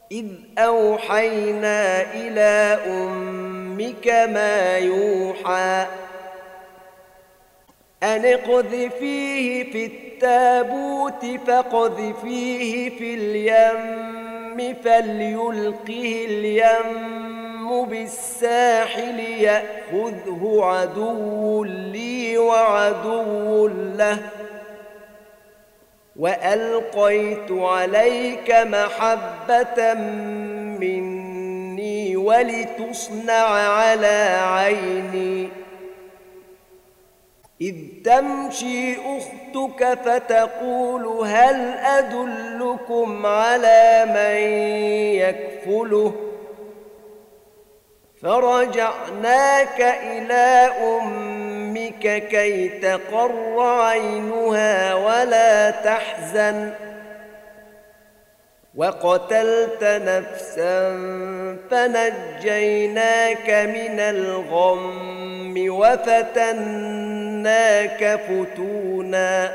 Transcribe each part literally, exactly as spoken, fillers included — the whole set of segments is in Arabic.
إذ أوحينا إلى أمك ما يوحى أن اقذفيه في التابوت فاقذفيه في اليم فليلقه اليم بالساحل يأخذه عدو لي وعدو له وألقيت عليك محبة مني ولتصنع على عيني إذ تمشي أختك فتقول هل أدلكم على من يكفله فرجعناك إلى أمك كي تقر عينها ولا تحزن وقتلت نفسا فنجيناك من الغم وفتناك فتونا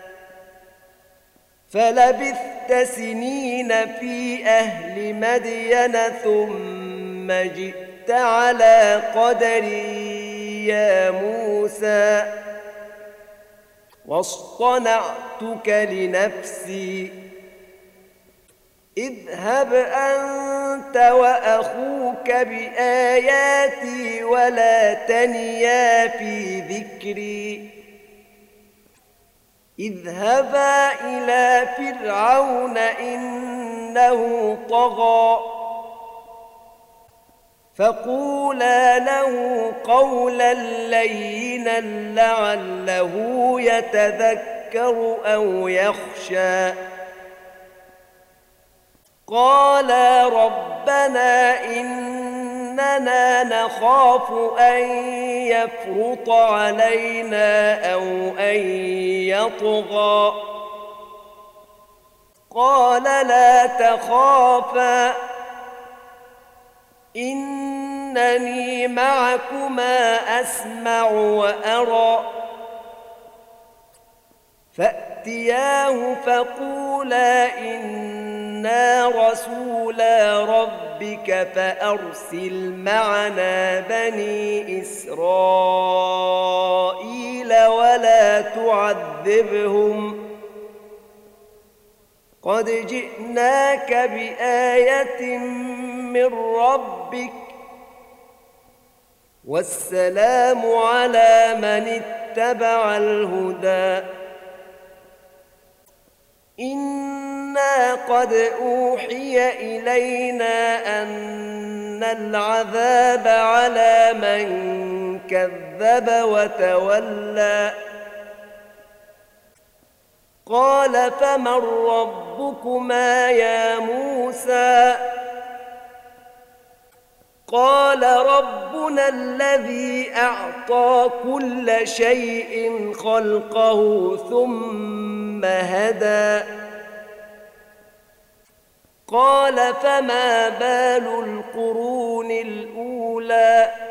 فلبثت سنين في أهل مدين ثم جئت على قدري يا موسى واصطنعتك لنفسي اذهب أنت وأخوك بآياتي ولا تنيا في ذكري اذهبا إلى فرعون إنه طغى فقولا له قولا لينا لعله يتذكر أو يخشى قالا ربنا إننا نخاف أن يفرط علينا أو أن يطغى قال لا تخافا إنني معكما أسمع وأرى فأتياه فقولا إنا رسولا ربك فأرسل معنا بني إسرائيل ولا تعذبهم قد جئناك بآية من ربك والسلام على من اتبع الهدى إنا قد أوحي إلينا أن العذاب على من كذب وتولى قال فمن ربكما يا موسى قال ربنا الذي أعطى كل شيء خلقه ثم هدى قال فما بال القرون الأولى